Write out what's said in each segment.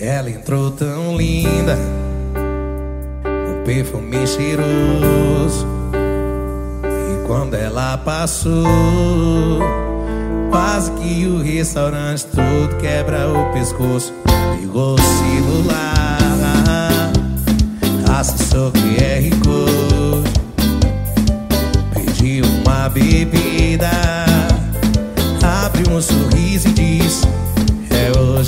Ela entrou tão linda, um perfume cheiroso. E quando ela passou, quase que o restaurante todo quebra o pescoço. Ligou o celular, acessou QR Code, pediu uma bebida, abriu um sorriso e disse: é hoje.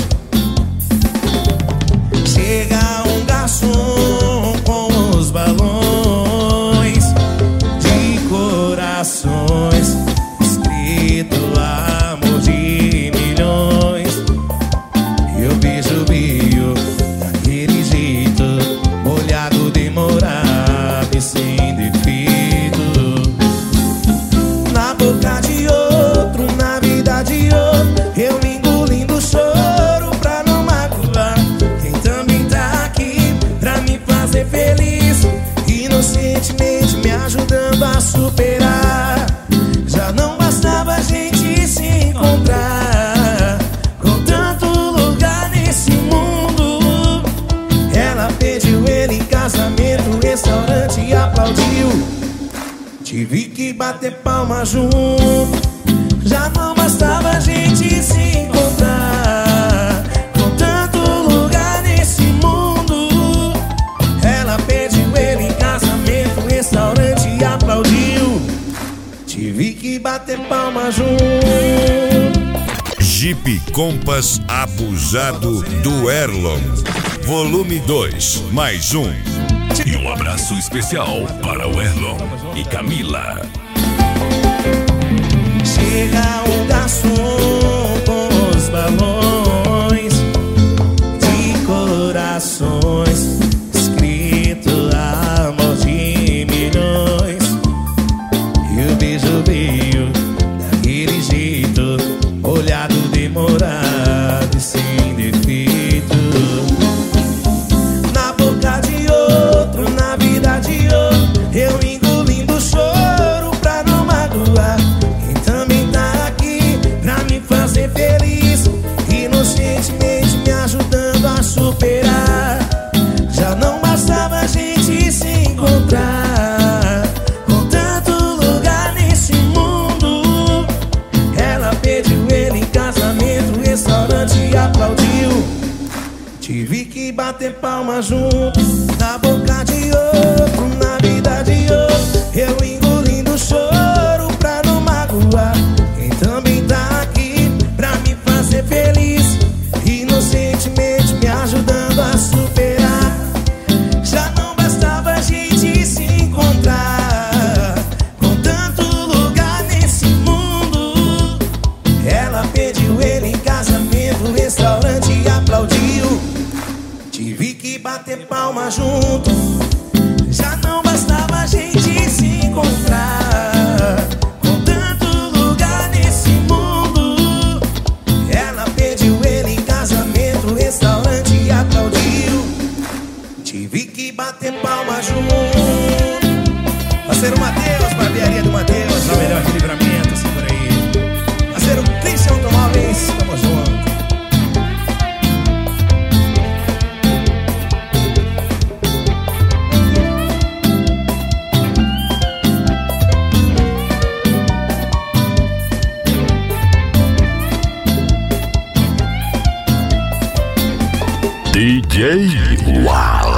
Chega um garçom com os balões de corações, escrito amor de milhões. E o beijo veio daquele jeito, molhado, demorado e sem defeito. Na boca de outro, na vida de outro, eu engolindo o choro pra não magoar quem também tá aqui pra me fazer feliz, inocentemente me ajudando a superar. Já não bastava a gente se encontrar, com tanto lugar nesse mundo. Ela pediu ele em casamento, o restaurante aplaudiu. Tive que bater palma junto. Já não bastava a gente se encontrar, com tanto lugar nesse mundo. Ela pediu ele em casamento, o restaurante aplaudiu. Tive que bater palma junto. Jeep Compass Abusado do Erlon, volume 2, mais um. E um abraço especial para o Erlon e Camila. Chega um garçom com os balões de corações, escrito amor de milhões. E o beijo veio daquele jeito, olhado, demorado e sem defeito. Na boca de outro, na vida de outro, eu engolindo o choro pra não magoar quem também tá aqui pra me fazer feliz, inocentemente me ajudando a superar. Já não bastava a gente se encontrar, com tanto lugar nesse mundo. Ela pediu ele em casamento, o restaurante aplaudiu. Tive que bater palma junto. Na boca de outro, na vida de outro, eu engolindo o choro pra não magoar quem também tá aqui pra me fazer feliz, inocentemente me ajudando a superar. Já não bastava a gente se encontrar, com tanto lugar nesse mundo. Ela pediu ele em casamento, o restaurante aplaudiu. Tive que bater palma junto. Já não bastava a gente se encontrar, com tanto lugar nesse mundo. Ela pediu ele em casamento, o restaurante aplaudiu. Tive que bater palma junto. Parceiro Matheus, barbearia do Matheus, o melhor livramento, assim por aí. Parceiro Christian Automóveis, tamo junto. DJ Uau.